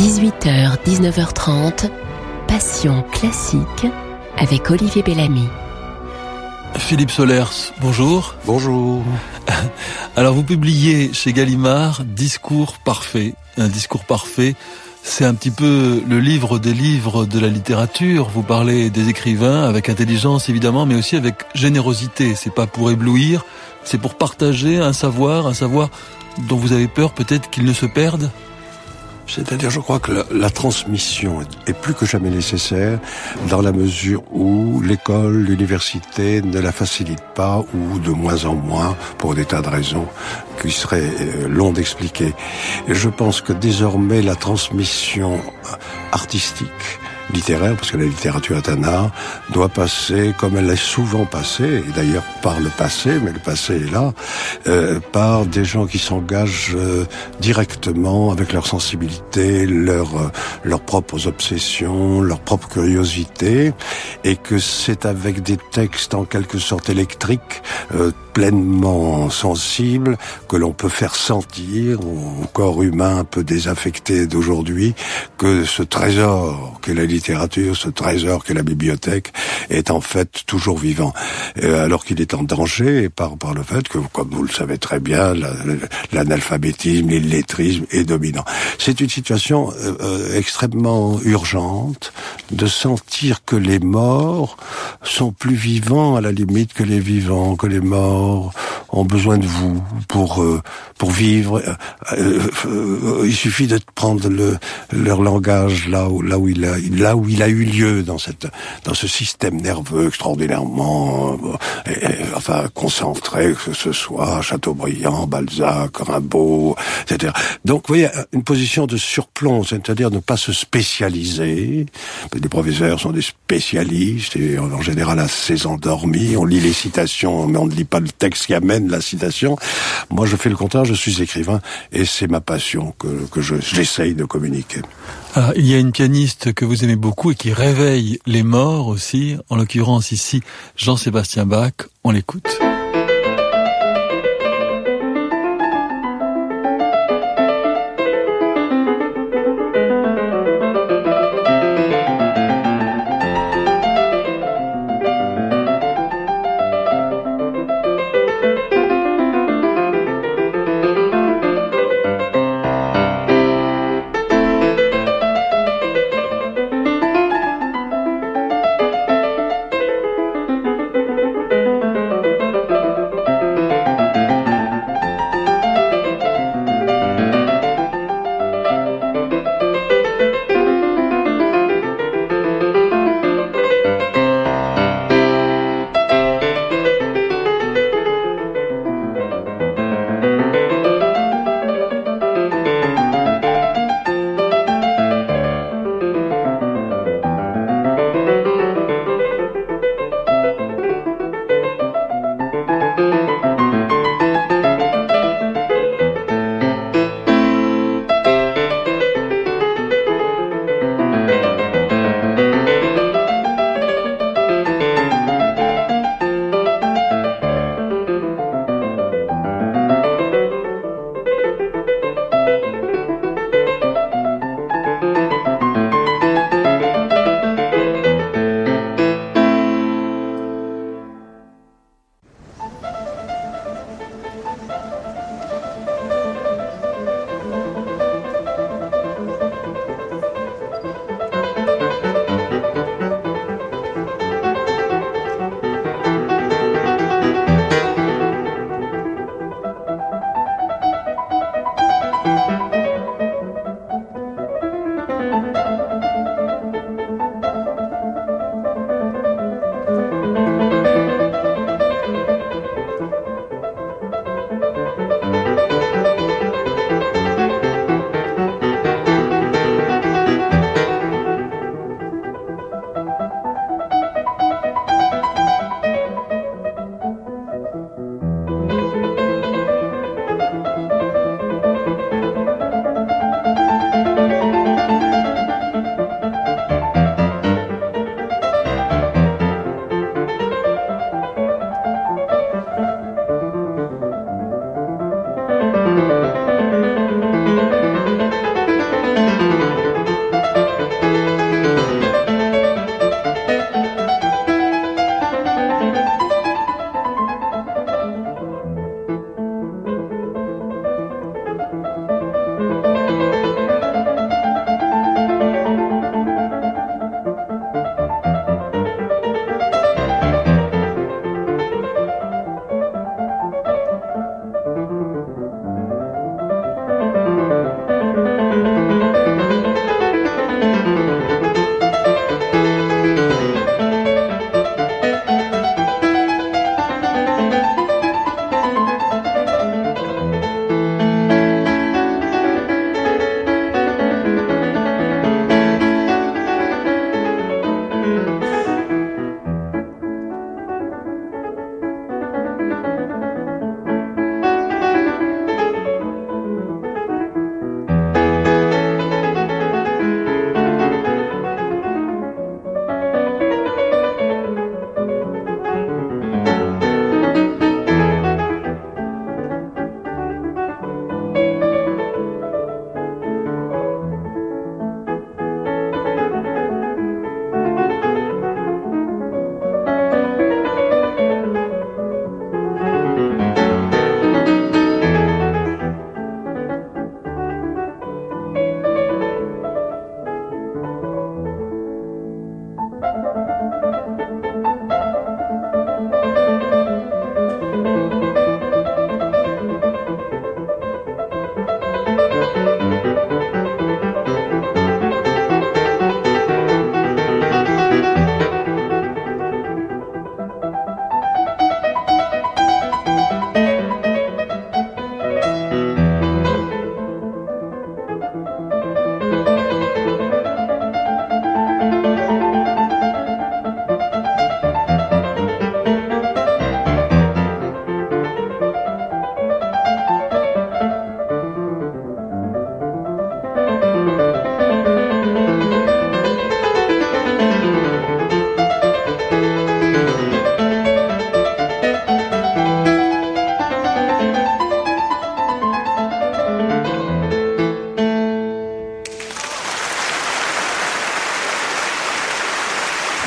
18h, 19h30, Passion classique avec Olivier Bellamy. Philippe Solers, bonjour. Bonjour. Alors vous publiez chez Gallimard Discours parfait. Un discours parfait, c'est un petit peu le livre des livres de la littérature. Vous parlez des écrivains avec intelligence évidemment, mais aussi avec générosité. C'est pas pour éblouir, c'est pour partager un savoir dont vous avez peur peut-être qu'il ne se perde. C'est-à-dire, je crois que la transmission est plus que jamais nécessaire dans la mesure où l'école, l'université ne la facilite pas ou de moins en moins pour des tas de raisons qui seraient longs d'expliquer. Et je pense que désormais la transmission artistique, littéraire, parce que la littérature est un art, doit passer, comme elle est souvent passée, et d'ailleurs par le passé, mais le passé est là, par des gens qui s'engagent directement avec leur sensibilité, leurs propres obsessions, leur propre curiosité, et que c'est avec des textes en quelque sorte électriques, pleinement sensibles, que l'on peut faire sentir au corps humain un peu désaffecté d'aujourd'hui que ce trésor qu'est la littérature, ce trésor qu'est la bibliothèque, est en fait toujours vivant, alors qu'il est en danger par le fait que, comme vous le savez très bien, l'analphabétisme, l'illettrisme est dominant. C'est une situation extrêmement urgente de sentir que les morts sont plus vivants à la limite que les vivants, que les morts ont besoin de vous pour vivre. Il suffit de prendre leur langage là où il a eu lieu dans ce système nerveux extraordinairement concentré, que ce soit Chateaubriand, Balzac, Rimbaud, etc. Donc, vous voyez, une position de surplomb, c'est-à-dire ne pas se spécialiser. Les professeurs sont des spécialistes et en général assez endormis. On lit les citations, mais on ne lit pas le texte qui amène la citation. Moi, je fais le contraire, je suis écrivain et c'est ma passion que j'essaye de communiquer. Alors, il y a une pianiste que vous aimez beaucoup et qui réveille les morts aussi, en l'occurrence ici Jean-Sébastien Bach. On l'écoute.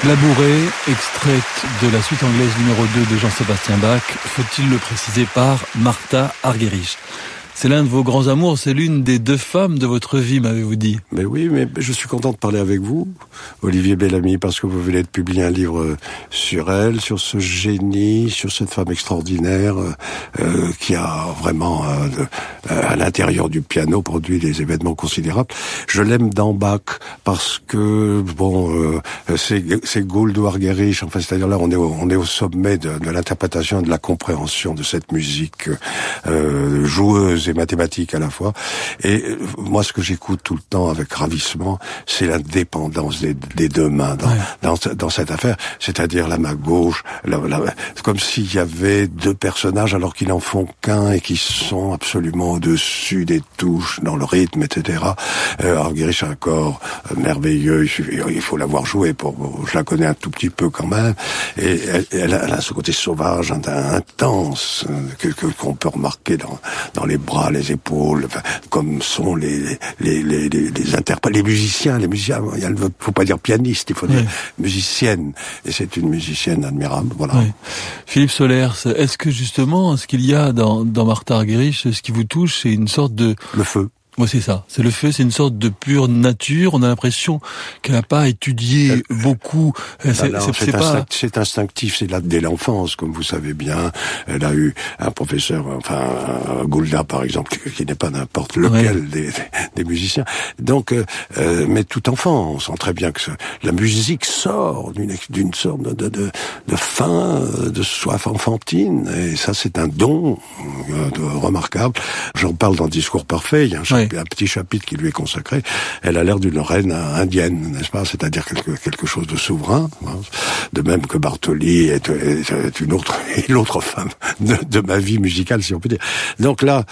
La bourrée, extraite de la suite anglaise numéro 2 de Jean-Sébastien Bach, faut-il le préciser, par Martha Argerich. C'est l'un de vos grands amours, c'est l'une des 2 femmes de votre vie, m'avez-vous dit. Mais oui, mais je suis content de parler avec vous, Olivier Bellamy, parce que vous venez de publier un livre sur elle, sur ce génie, sur cette femme extraordinaire qui a vraiment, à l'intérieur du piano, produit des événements considérables. Je l'aime dans Bach parce que, c'est Gould ou Argerich, enfin, c'est-à-dire là, on est au sommet de l'interprétation et de la compréhension de cette musique joueuse et mathématiques à la fois. Et moi, ce que j'écoute tout le temps avec ravissement, c'est l'indépendance des 2 mains dans cette affaire. C'est-à-dire la main gauche, comme s'il y avait 2 personnages alors qu'ils n'en font qu'un et qui sont absolument au-dessus des touches, dans le rythme, etc. Argerich a un corps merveilleux, il faut l'avoir joué je la connais un tout petit peu quand même. Et elle a ce côté sauvage, intense, qu'on peut remarquer dans les bras, les épaules, comme sont les interprètes, les musiciens. Il ne faut pas dire pianiste, il faut dire musicienne. Et c'est une musicienne admirable, voilà. Oui. Philippe Solers, est-ce que justement, ce qu'il y a dans Martha Argerich, ce qui vous touche, c'est une sorte de... Le feu. Moi, c'est ça. C'est le feu, c'est une sorte de pure nature. On a l'impression qu'elle n'a pas étudié beaucoup. C'est instinctif, c'est là dès l'enfance, comme vous savez bien. Elle a eu un professeur, Goulda, par exemple, qui n'est pas n'importe lequel des musiciens. Donc, mais tout enfant, on sent très bien que la musique sort d'une sorte de faim, de soif enfantine. Et ça, c'est un don remarquable. J'en parle dans Discours parfait. Il y a un petit chapitre qui lui est consacré. Elle a l'air d'une reine indienne, n'est-ce pas? C'est-à-dire quelque chose de souverain. De même que Bartoli est l'autre femme de ma vie musicale, si on peut dire. Donc là,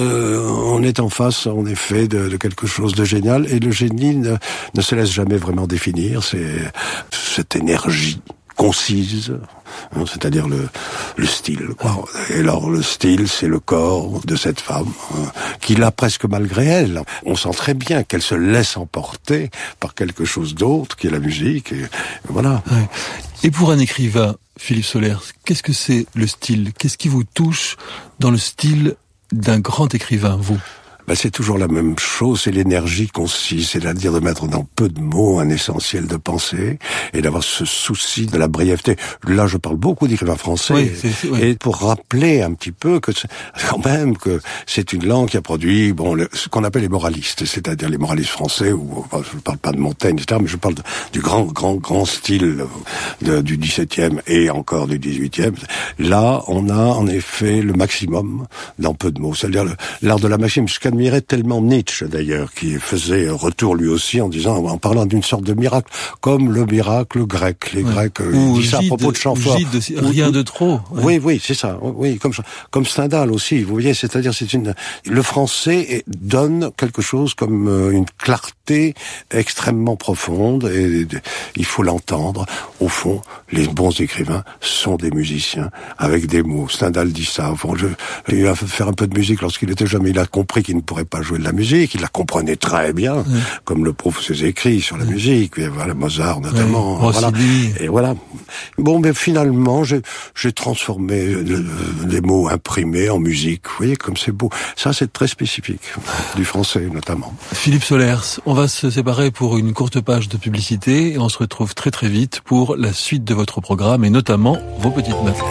on est en face, en effet, de quelque chose de génial. Et le génie ne se laisse jamais vraiment définir. C'est cette énergie concise, c'est-à-dire le style, quoi. Et alors le style, c'est le corps de cette femme qui l'a presque malgré elle. On sent très bien qu'elle se laisse emporter par quelque chose d'autre qui est la musique, et voilà. Ouais. Et pour un écrivain, Philippe Solers, qu'est-ce que c'est le style? Qu'est-ce qui vous touche dans le style d'un grand écrivain, vous? C'est toujours la même chose, c'est l'énergie concise, c'est-à-dire de mettre dans peu de mots un essentiel de pensée et d'avoir ce souci de la brièveté. Là, je parle beaucoup d'écrivains français, et pour rappeler un petit peu que quand même que c'est une langue qui a produit ce qu'on appelle les moralistes, c'est-à-dire les moralistes français, ou je ne parle pas de Montaigne, etc., mais je parle du grand style du XVIIe et encore du XVIIIe. Là, on a en effet le maximum dans peu de mots, c'est-à-dire l'art de la machine. Admirait tellement Nietzsche d'ailleurs, qui faisait retour lui aussi en disant, en parlant d'une sorte de miracle, comme le miracle grec. Les Grecs disent ça à propos de Chamfort. Rien de trop. Oui, c'est ça. Oui, comme Stendhal aussi. Vous voyez, c'est-à-dire le français donne quelque chose comme une clarté extrêmement profonde, et il faut l'entendre. Au fond, les bons écrivains sont des musiciens avec des mots. Stendhal dit ça. Au fond, j'ai eu à faire un peu de musique lorsqu'il était jeune, mais il a compris qu'il ne pourrait pas jouer de la musique, il la comprenait très bien, comme le prouvent ses écrits sur la musique, et voilà, Mozart notamment, voilà. Et voilà. Mais finalement, j'ai transformé les mots imprimés en musique, vous voyez, comme c'est beau. Ça, c'est très spécifique, du français notamment. Philippe Solers, on va se séparer pour une courte page de publicité, et on se retrouve très très vite pour la suite de votre programme, et notamment vos petites notes.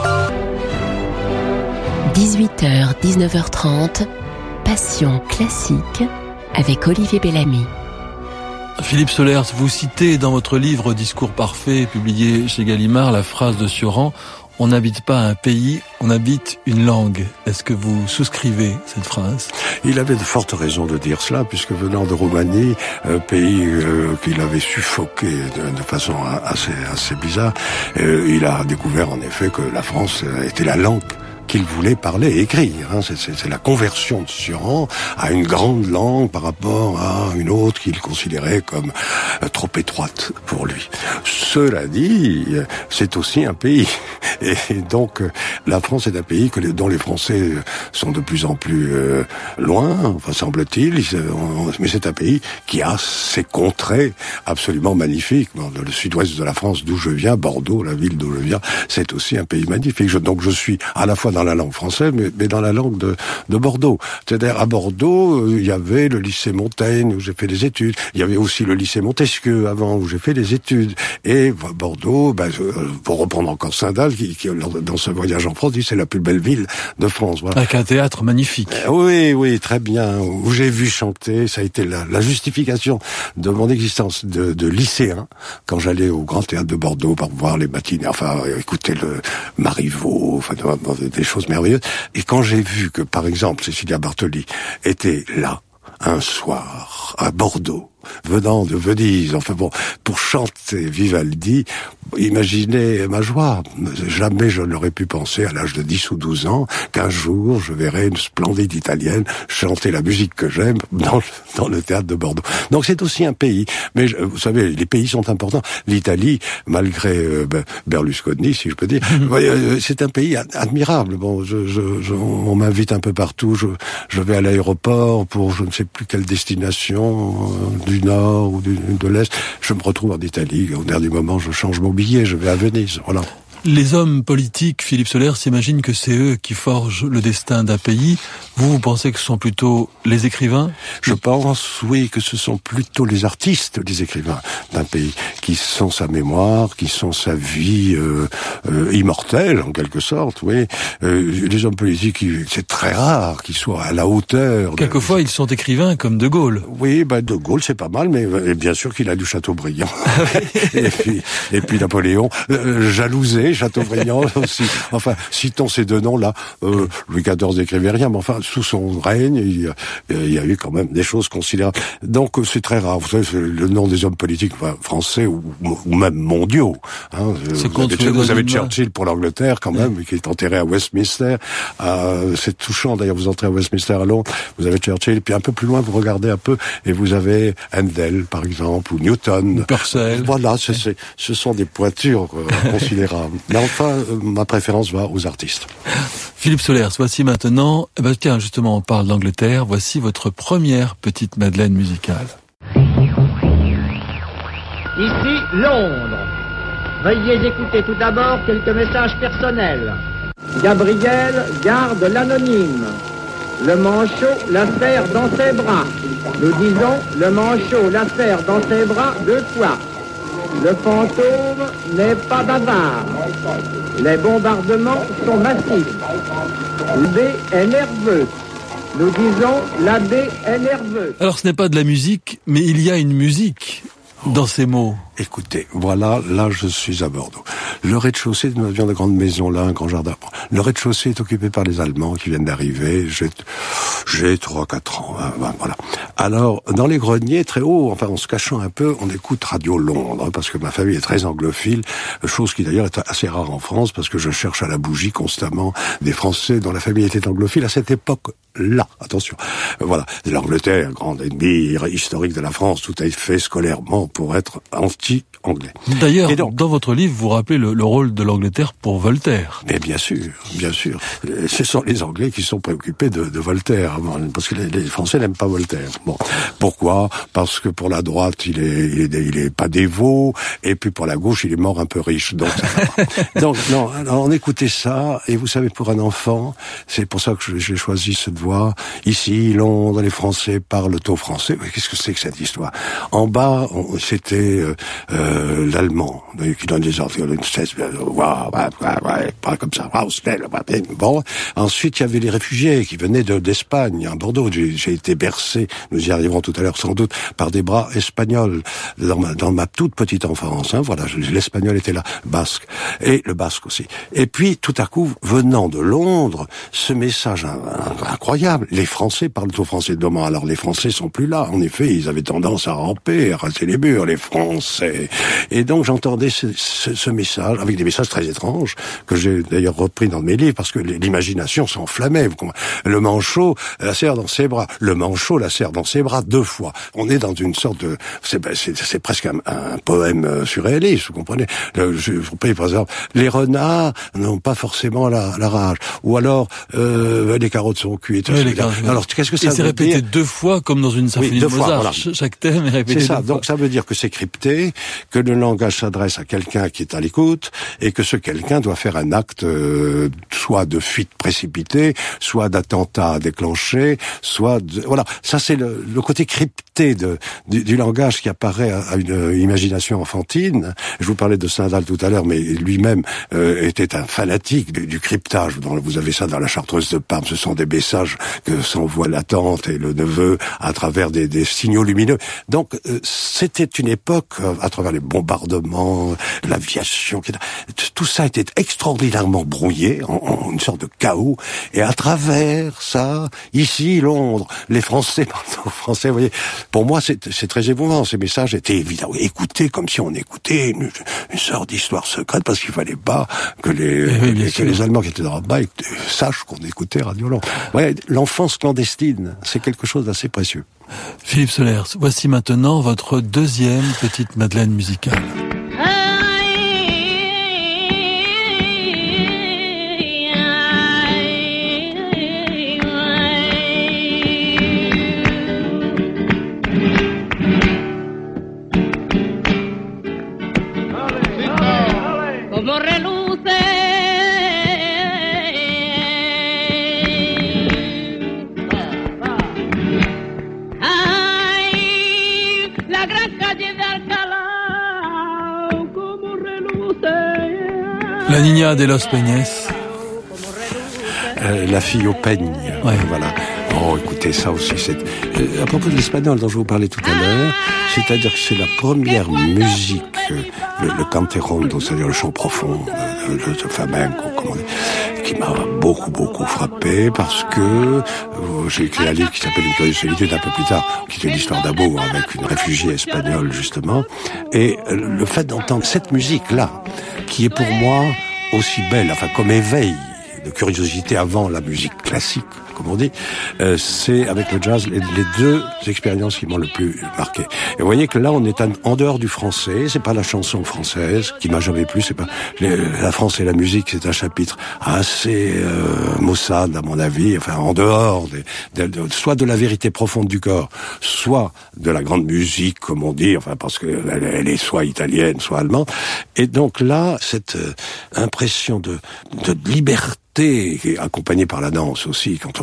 18h, 19h30, Passion classique avec Olivier Bellamy. Philippe Solers, vous citez dans votre livre Discours parfait, publié chez Gallimard, la phrase de Sioran: on n'habite pas un pays, on habite une langue. Est-ce que vous souscrivez cette phrase? Il avait de fortes raisons de dire cela, puisque venant de Roumanie, pays qu'il avait suffoqué de façon assez bizarre, il a découvert en effet que la France était la langue qu'il voulait parler et écrire. Hein. C'est la conversion de Sioran à une grande langue par rapport à une autre qu'il considérait comme trop étroite pour lui. Cela dit, c'est aussi un pays. Et donc, la France est un pays dont les Français sont de plus en plus loin, enfin semble-t-il, mais c'est un pays qui a ses contrées absolument magnifiques. Dans le sud-ouest de la France, d'où je viens, Bordeaux, la ville d'où je viens, c'est aussi un pays magnifique. Donc je suis à la fois dans la langue française, mais dans la langue de Bordeaux. C'est-à-dire, à Bordeaux, il y avait le lycée Montaigne, où j'ai fait des études. Il y avait aussi le lycée Montesquieu, avant, où j'ai fait des études. Et Bordeaux, pour reprendre encore Stendhal, qui dans ce voyage en France, dit c'est la plus belle ville de France. Voilà. Avec un théâtre magnifique. Oui, très bien. Où j'ai vu chanter, ça a été la justification de mon existence de lycéen, quand j'allais au Grand Théâtre de Bordeaux pour voir les matinées, enfin, écouter le Marivaux, enfin, des choses merveilleuses. Et quand j'ai vu que, par exemple, Cécilia Bartoli était là, un soir, à Bordeaux, venant de Venise, enfin bon, pour chanter Vivaldi, imaginez ma joie. Jamais je n'aurais pu penser, à l'âge de 10 ou 12 ans, qu'un jour je verrais une splendide italienne chanter la musique que j'aime dans le théâtre de Bordeaux. Donc c'est aussi un pays. Mais vous savez, les pays sont importants. L'Italie, malgré Berlusconi, si je peux dire, c'est un pays admirable. Bon, on m'invite un peu partout. Je vais à l'aéroport pour je ne sais plus quelle destination, du nord ou de l'est. Je me retrouve en Italie. Au dernier moment, je change mon billet, je vais à Venise. Voilà. Les hommes politiques, Philippe Soler, s'imaginent que c'est eux qui forgent le destin d'un pays. Vous pensez que ce sont plutôt les écrivains ? Je pense, oui, que ce sont plutôt les artistes, les écrivains d'un pays, qui sont sa mémoire, qui sont sa vie immortelle, en quelque sorte, oui. Les hommes politiques, c'est très rare qu'ils soient à la hauteur. Quelquefois, ils sont écrivains comme De Gaulle. Oui, De Gaulle, c'est pas mal, mais bien sûr qu'il a du Chateaubriand. et puis Napoléon, jalousé, Chateaubriand aussi. Enfin, citons ces deux noms-là. Louis XIV n'écrivait rien, mais enfin, sous son règne, il y a eu quand même des choses considérables. Donc, c'est très rare. Vous savez, le nom des hommes politiques français ou même mondiaux. Hein. Vous avez Churchill pour l'Angleterre, quand même, qui est enterré à Westminster. C'est touchant, d'ailleurs, vous entrez à Westminster à Londres, vous avez Churchill, puis un peu plus loin, vous regardez un peu, et vous avez Handel, par exemple, ou Newton. Purcell. Voilà, ce sont des pointures considérables. Mais enfin, ma préférence va aux artistes. Philippe Soler, voici maintenant, tiens, justement, on parle d'Angleterre, voici votre première petite Madeleine musicale. Ici, Londres. Veuillez écouter tout d'abord quelques messages personnels. Gabriel garde l'anonyme. Le manchot la serre dans ses bras. Nous disons, le manchot la serre dans ses bras 2 fois. Le fantôme n'est pas bavard. Les bombardements sont massifs. L'abbé est nerveux. Nous disons, l'abbé est nerveux. Alors ce n'est pas de la musique, mais il y a une musique dans ces mots. Écoutez, voilà, là je suis à Bordeaux. Le rez-de-chaussée, nous avions de grandes maisons là, un grand jardin. Le rez-de-chaussée est occupé par les Allemands qui viennent d'arriver. J'ai 3-4 ans, voilà. Alors, dans les greniers, très haut, enfin en se cachant un peu, on écoute Radio Londres, parce que ma famille est très anglophile, chose qui d'ailleurs est assez rare en France, parce que je cherche à la bougie constamment des Français dont la famille était anglophile à cette époque-là. Attention. Voilà. L'Angleterre, grande ennemie historique de la France, tout a été fait scolairement pour être anti-anglais. D'ailleurs, dans votre livre, vous rappelez le rôle de l'Angleterre pour Voltaire. Mais bien sûr, bien sûr. Ce sont les Anglais qui sont préoccupés de Voltaire, parce que les Français n'aiment pas Voltaire. Bon, pourquoi ? Parce que pour la droite, il est pas dévot, et puis pour la gauche, il est mort un peu riche. Donc, donc non. Alors, on écoutait ça, et vous savez, pour un enfant, c'est pour ça que j'ai choisi cette voix. Ici, Londres, les Français parlent au français. Mais qu'est-ce que c'est que cette histoire ? En bas, c'était l'allemand qui donne des ordres, pas comme ça. Bon, ensuite il y avait les réfugiés qui venaient d'Espagne, à Bordeaux. J'ai été bercé, nous y arriverons tout à l'heure sans doute, par des bras espagnols dans ma toute petite enfance. Hein, voilà, l'espagnol était là, basque et le basque aussi. Et puis tout à coup, venant de Londres, ce message incroyable incroyable. Les Français parlent au français de demain. Alors les Français sont plus là. En effet, ils avaient tendance à ramper, à raser les murs, les Français. Et donc j'entendais ce message, avec des messages très étranges, que j'ai d'ailleurs repris dans mes livres, parce que l'imagination s'enflammait. Le manchot la serre dans ses bras. Le manchot la serre dans ses bras 2 fois. On est dans une sorte de... C'est presque un poème surréaliste, vous comprenez. Par exemple, les renards n'ont pas forcément la rage. Ou alors, les carottes sont cuites. Oui, alors, qu'est-ce que ça veut dire ? C'est répété 2 fois, comme dans une symphonie de Mozart. Voilà. Chaque thème est répété 2 fois. C'est ça. Donc, ça veut dire que c'est crypté, que le langage s'adresse à quelqu'un qui est à l'écoute, et que ce quelqu'un doit faire un acte, soit de fuite précipitée, soit d'attentat déclenché, soit de... Voilà. Ça, c'est le côté crypté du langage qui apparaît à une imagination enfantine. Je vous parlais de Stendhal tout à l'heure, mais lui-même était un fanatique du cryptage. Vous avez ça dans la Chartreuse de Parme. Ce sont des messages que s'envoient la tante et le neveu à travers des signaux lumineux. Donc, c'était une époque, à travers les bombardements, l'aviation, tout ça était extraordinairement brouillé, en une sorte de chaos. Et à travers ça, ici, Londres, les Français parlent aux Français, vous voyez. Pour moi, c'est très émouvant. Ces messages étaient évidemment écoutés comme si on écoutait une sorte d'histoire secrète, parce qu'il fallait pas que les Allemands qui étaient dans le bas sachent qu'on écoutait Radio Londres. Ouais, l'enfance clandestine, c'est quelque chose d'assez précieux. Philippe Solers, voici maintenant votre deuxième petite Madeleine musicale. La Niña de los Peñes. La fille au peigne. Ouais. Voilà. Oh, écoutez, ça aussi, c'est... à propos de l'espagnol dont je vous parlais tout à l'heure, c'est-à-dire que c'est la première musique, le canterondo, c'est-à-dire le chant profond, le flamenco, comme on dit, qui m'a beaucoup frappé, parce que j'ai écrit un livre qui s'appelle Une curieuse solitude un peu plus tard, qui est une histoire d'amour avec une réfugiée espagnole, justement. Et le fait d'entendre cette musique-là, qui est pour moi aussi belle, enfin comme éveil de curiosité avant la musique classique, comme on dit, c'est avec le jazz les 2 expériences qui m'ont le plus marqué. Et vous voyez que là, on est en dehors du français. C'est pas la chanson française qui m'a jamais plu. C'est pas la France et la musique. C'est un chapitre assez maussade à mon avis. Enfin, en dehors soit de la vérité profonde du corps, soit de la grande musique, comme on dit. Enfin, parce que elle est soit italienne, soit allemande. Et donc là, cette impression de liberté, accompagné par la danse aussi, quand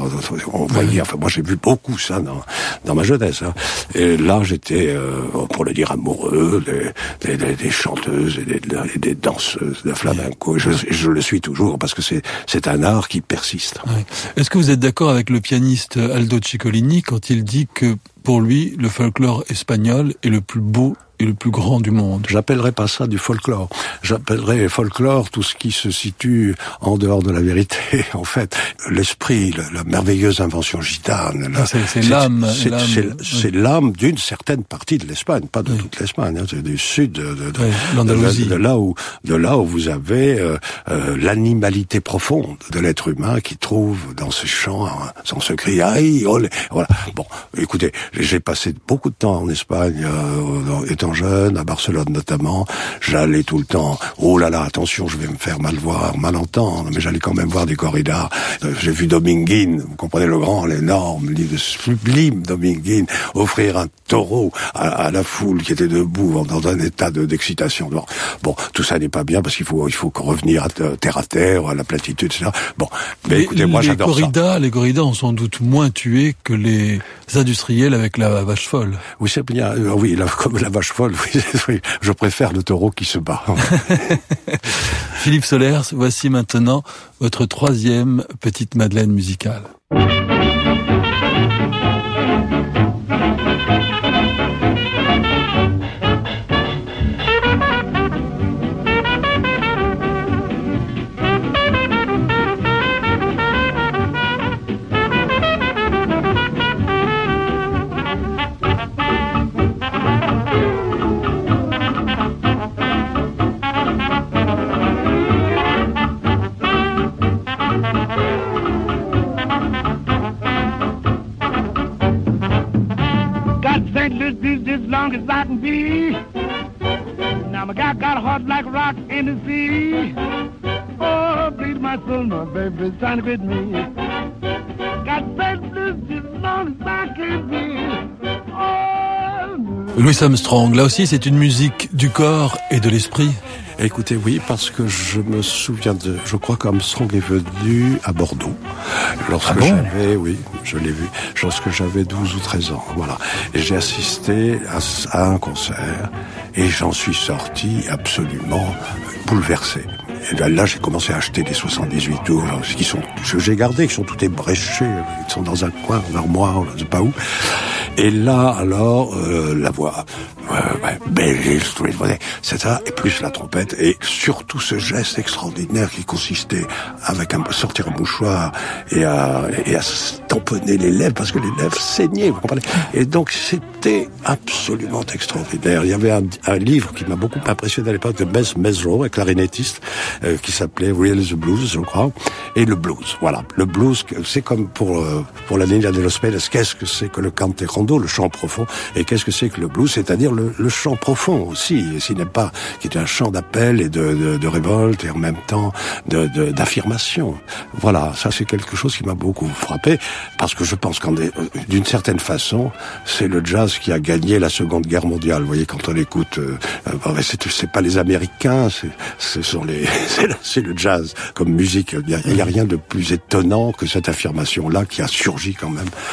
on voyait, enfin moi j'ai vu beaucoup ça dans ma jeunesse, hein. Et là j'étais, pour le dire, amoureux des chanteuses et des danseuses de flamenco. Je le suis toujours, parce que c'est un art qui persiste. Ouais. Est-ce que vous êtes d'accord avec le pianiste Aldo Ciccolini quand il dit que pour lui, le folklore espagnol est le plus beau et le plus grand du monde? J'appellerais pas ça du folklore. J'appellerais folklore tout ce qui se situe en dehors de la vérité. En fait, l'esprit, la merveilleuse invention gitane. C'est l'âme. C'est l'âme d'une certaine partie de l'Espagne, pas de toute l'Espagne. Hein, c'est du sud l'Andalousie. De là où vous avez l'animalité profonde de l'être humain qui trouve dans ce chant, dans ce cri, aïe, olé. Voilà. Bon, écoutez, j'ai passé beaucoup de temps en Espagne, étant jeune, à Barcelone notamment. J'allais tout le temps, oh là là, attention, je vais me faire mal voir, mal entendre, mais j'allais quand même voir des corridas. J'ai vu Dominguín, vous comprenez, le grand, l'énorme, le sublime Dominguín, offrir un taureau à la foule qui était debout dans un état d'excitation. Bon, tout ça n'est pas bien, parce qu'il faut revenir terre à terre, à la platitude, etc. Bon, mais écoutez, moi j'adore ça. Les corridas ont sans doute moins tué que les industriels avec la vache folle. Oui, c'est bien, oui, comme la vache folle, oui, je préfère le taureau qui se bat. Philippe Solers, voici maintenant votre troisième petite Madeleine musicale. St. Louis blues as long as I can be. Now my guy got a heart like a rock in the sea. Oh, bleed my soul, my baby's trying to beat me. Got St. Louis as long as I can be. Oh. Louis Armstrong, là aussi c'est une musique du corps et de l'esprit. Écoutez, oui, parce que je me souviens je crois qu'Armstrong est venu à Bordeaux. Lorsque j'avais, oui, je l'ai vu, lorsque j'avais 12 ou 13 ans, voilà. Et j'ai assisté à un concert, et j'en suis sorti absolument bouleversé. Et là, j'ai commencé à acheter des 78 tours, que j'ai gardé, qui sont tout ébréchés, ils sont dans un coin, un armoire, je ne sais pas où. Et là, alors, la voix, c'est ça, et plus la trompette, et surtout ce geste extraordinaire qui consistait avec sortir un mouchoir et à tamponner les lèvres, parce que les lèvres saignaient, vous comprenez. Et donc, c'était absolument extraordinaire. Il y avait un livre qui m'a beaucoup impressionné à l'époque de Bess Mesrow, un clarinettiste, qui s'appelait Real the Blues, je crois, et le blues. Voilà, le blues, c'est comme pour la Niña de los Pérez, qu'est-ce que c'est que le cante rondo, le chant profond, et qu'est-ce que c'est que le blues, c'est-à-dire le chant profond aussi, s'il n'est pas, qui est un chant d'appel et de révolte, et en même temps d'affirmation. Voilà, ça c'est quelque chose qui m'a beaucoup frappé, parce que je pense d'une certaine façon, c'est le jazz qui a gagné la Seconde Guerre mondiale. Vous voyez, quand on écoute, c'est pas les Américains, c'est le jazz comme musique. Il y a rien de plus étonnant que cette affirmation-là qui a surgi quand même